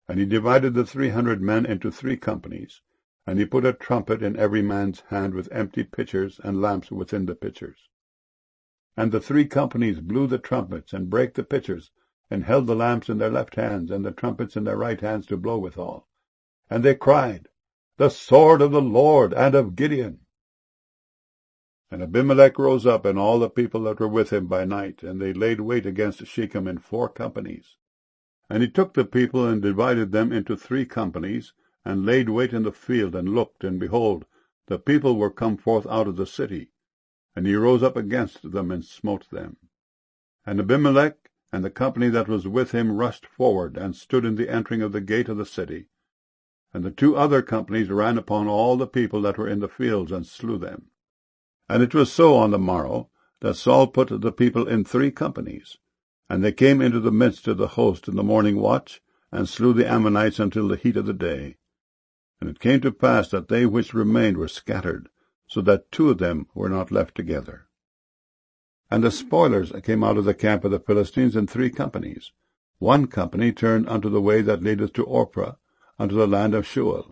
And he divided the 300 men into 3 companies, and he put a trumpet in every man's hand with empty pitchers and lamps within the pitchers. And the 3 companies blew the trumpets, and brake the pitchers, and held the lamps in their left hands, and the trumpets in their right hands to blow withal. And they cried, The sword of the Lord and of Gideon. And Abimelech rose up, and all the people that were with him by night, and they laid wait against Shechem in 4 companies. And he took the people, and divided them into 3 companies, and laid wait in the field, and looked, and behold, the people were come forth out of the city. And he rose up against them, and smote them. And Abimelech and the company that was with him rushed forward, and stood in the entering of the gate of the city. And the 2 other companies ran upon all the people that were in the fields, and slew them. And it was so on the morrow, that Saul put the people in 3 companies. And they came into the midst of the host in the morning watch, and slew the Ammonites until the heat of the day. And it came to pass that they which remained were scattered, so that 2 of them were not left together. And the spoilers came out of the camp of the Philistines in 3 companies. 1 company turned unto the way that leadeth to Ophrah, unto the land of Shual.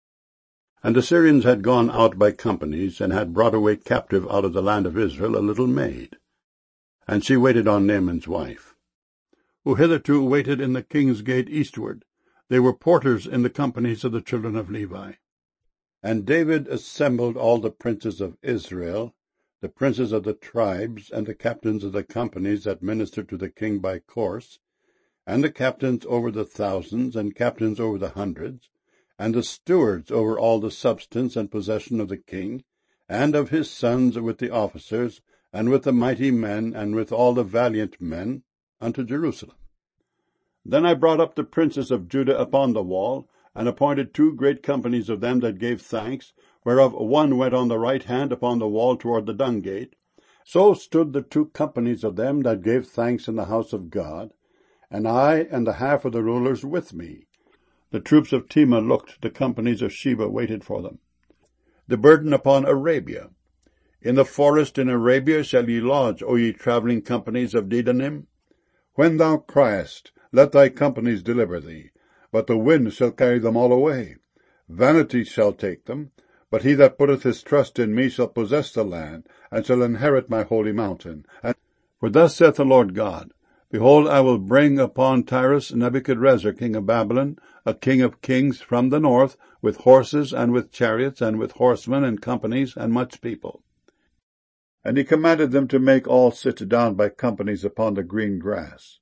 And the Syrians had gone out by companies, and had brought away captive out of the land of Israel a little maid. And she waited on Naaman's wife, who hitherto waited in the king's gate eastward. They were porters in the companies of the children of Levi. And David assembled all the princes of Israel, the princes of the tribes, and the captains of the companies that ministered to the king by course, and the captains over the thousands, and captains over the hundreds, and the stewards over all the substance and possession of the king, and of his sons with the officers, and with the mighty men, and with all the valiant men, unto Jerusalem. Then I brought up the princes of Judah upon the wall, and appointed 2 great companies of them that gave thanks, whereof one went on the right hand upon the wall toward the dung gate. So stood the 2 companies of them that gave thanks in the house of God, and I and the half of the rulers with me. The troops of Tema looked, the companies of Sheba waited for them. The burden upon Arabia. In the forest in Arabia shall ye lodge, O ye travelling companies of Dedanim. When thou criest, let thy companies deliver thee, but the wind shall carry them all away. Vanity shall take them, but he that putteth his trust in me shall possess the land, and shall inherit my holy mountain. For thus saith the Lord God, Behold, I will bring upon Tyrus Nebuchadrezzar king of Babylon, a king of kings from the north, with horses, and with chariots, and with horsemen, and companies, and much people. And he commanded them to make all sit down by companies upon the green grass.